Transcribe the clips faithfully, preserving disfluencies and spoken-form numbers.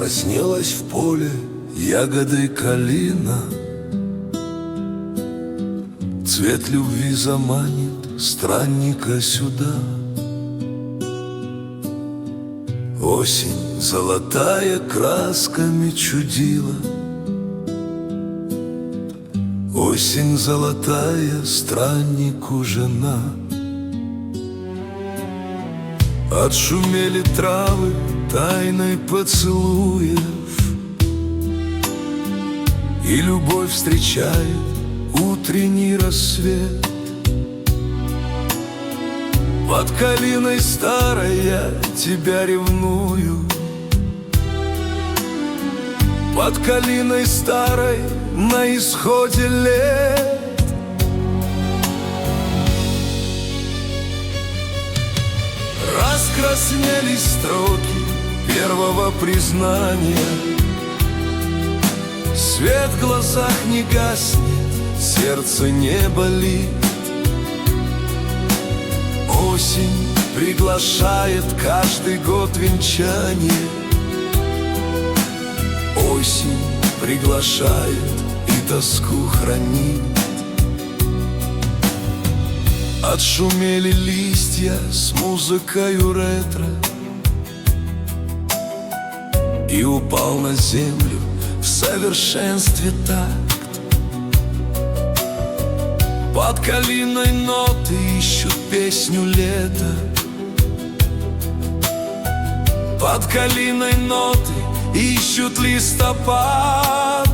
Раскраснелась в поле ягодой калина, цвет любви заманит странника сюда. Осень золотая красками чудила, осень золотая страннику жена. Отшумели травы тайной поцелуев, и любовь встречает утренний рассвет. Под калиной старой я тебя ревную, под калиной старой на исходе лет. Раскраснелись строки первого признания, свет в глазах не гаснет, сердце не болит. Осень приглашает каждый год венчание, осень приглашает и тоску хранит. Отшумели листья с музыкою ретро, и упал на землю в совершенстве такт. Под калиной ноты ищут песню лета, под калиной ноты ищут листопад.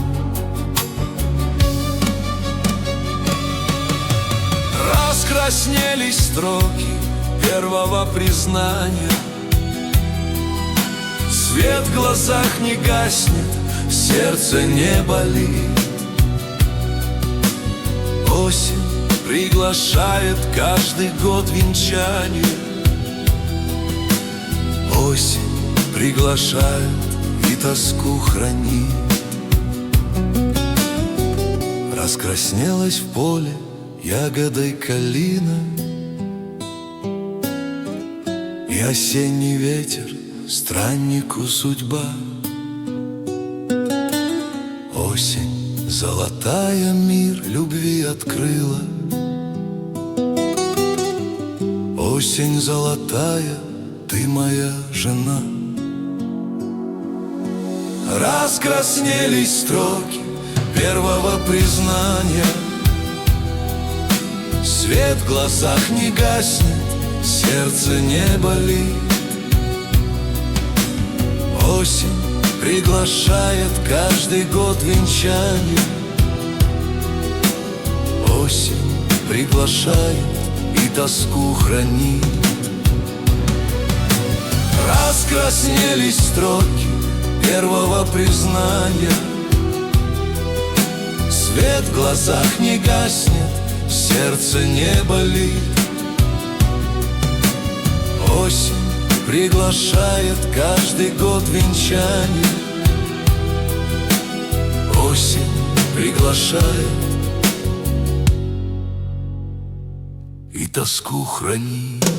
Раскраснелись строки первого признания, свет в глазах не гаснет, сердце не болит. Осень приглашает каждый год венчание, осень приглашает и тоску хранит. Раскраснелась в поле ягодой калина, и осенний ветер страннику судьба. Осень золотая мир любви открыла, осень золотая, ты моя жена. Раскраснелись строки первого признания, свет в глазах не гаснет, сердце не болит. Осень приглашает каждый год венчание, осень приглашает и тоску хранит. Раскраснелись строки первого признания, свет в глазах не гаснет, сердце не болит. Осень приглашает каждый год венчание, осень приглашает и тоску хранит.